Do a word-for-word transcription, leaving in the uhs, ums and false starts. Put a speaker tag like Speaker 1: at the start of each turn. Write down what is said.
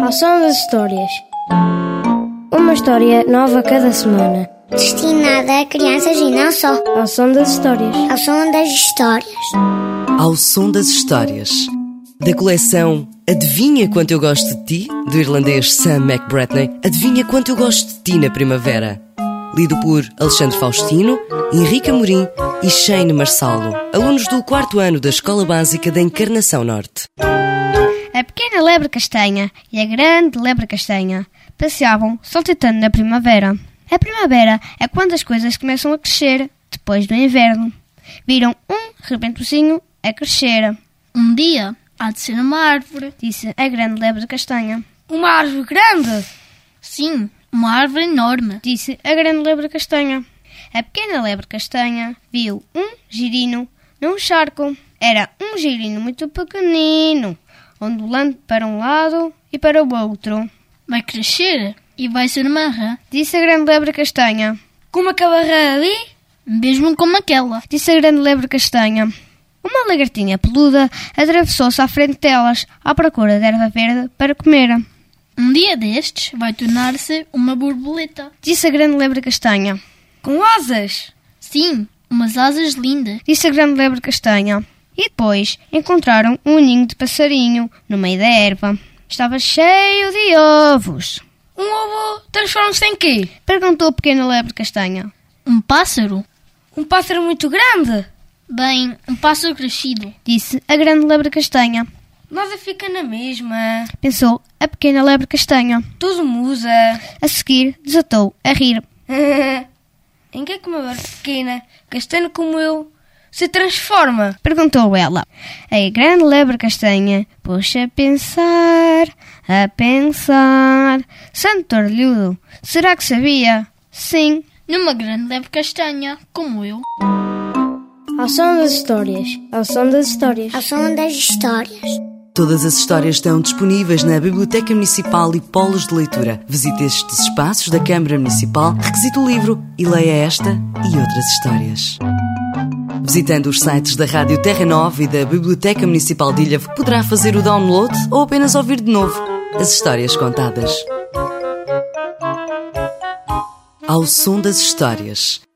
Speaker 1: Ao som das histórias. Uma história nova cada semana.
Speaker 2: Destinada a crianças e não só.
Speaker 1: Ao som das histórias.
Speaker 2: Ao som das histórias.
Speaker 3: Ao som das histórias. Da coleção Adivinha Quanto Eu Gosto de Ti, do irlandês Sam McBratney, Adivinha Quanto Eu Gosto de Ti na Primavera. Lido por Alexandre Faustino, Henrique Amorim e Shane Marçalo, alunos do quarto ano da Escola Básica da Encarnação Norte.
Speaker 4: A pequena lebre castanha e a grande lebre castanha passeavam saltitando na primavera. A primavera é quando as coisas começam a crescer, depois do inverno. Viram um rebentozinho a crescer.
Speaker 5: Um dia há de ser uma árvore,
Speaker 4: disse a grande lebre castanha.
Speaker 1: Uma árvore grande?
Speaker 5: Sim, uma árvore enorme,
Speaker 4: disse a grande lebre castanha. A pequena lebre castanha viu um girino num charco. Era um girino muito pequenino, ondulando para um lado e para o outro.
Speaker 5: Vai crescer e vai ser uma rã,
Speaker 4: disse a grande lebre castanha.
Speaker 1: Como aquela rã ali?
Speaker 5: Mesmo como aquela,
Speaker 4: disse a grande lebre castanha. Uma lagartinha peluda atravessou-se à frente delas, à procura de erva verde para comer.
Speaker 5: Um dia destes vai tornar-se uma borboleta,
Speaker 4: disse a grande lebre castanha.
Speaker 1: Com asas?
Speaker 5: Sim, umas asas lindas,
Speaker 4: disse a grande lebre castanha. E depois encontraram um ninho de passarinho no meio da erva. Estava cheio de ovos.
Speaker 1: Um ovo transforma-se em quê?
Speaker 4: Perguntou a pequena lebre castanha.
Speaker 5: Um pássaro?
Speaker 1: Um pássaro muito grande?
Speaker 5: Bem, um pássaro crescido,
Speaker 4: disse a grande lebre castanha.
Speaker 1: Nada fica na mesma,
Speaker 4: pensou a pequena lebre castanha.
Speaker 1: Tudo muda.
Speaker 4: A seguir desatou a rir.
Speaker 1: Em que é que uma lebre pequena, castanha como eu, se transforma?
Speaker 4: Perguntou ela. A grande lebre castanha pôs-se a pensar, a pensar. Santo orelhudo, será que sabia? Sim,
Speaker 5: numa grande lebre castanha, como eu.
Speaker 1: Ao som das histórias. Ao som das histórias.
Speaker 2: Ao som das histórias.
Speaker 3: Todas as histórias estão disponíveis na Biblioteca Municipal e Polos de Leitura. Visite estes espaços da Câmara Municipal, requisite o livro e leia esta e outras histórias. Visitando os sites da Rádio Terra Nova e da Biblioteca Municipal de Ilhavo, poderá fazer o download ou apenas ouvir de novo as histórias contadas. Ao som das histórias.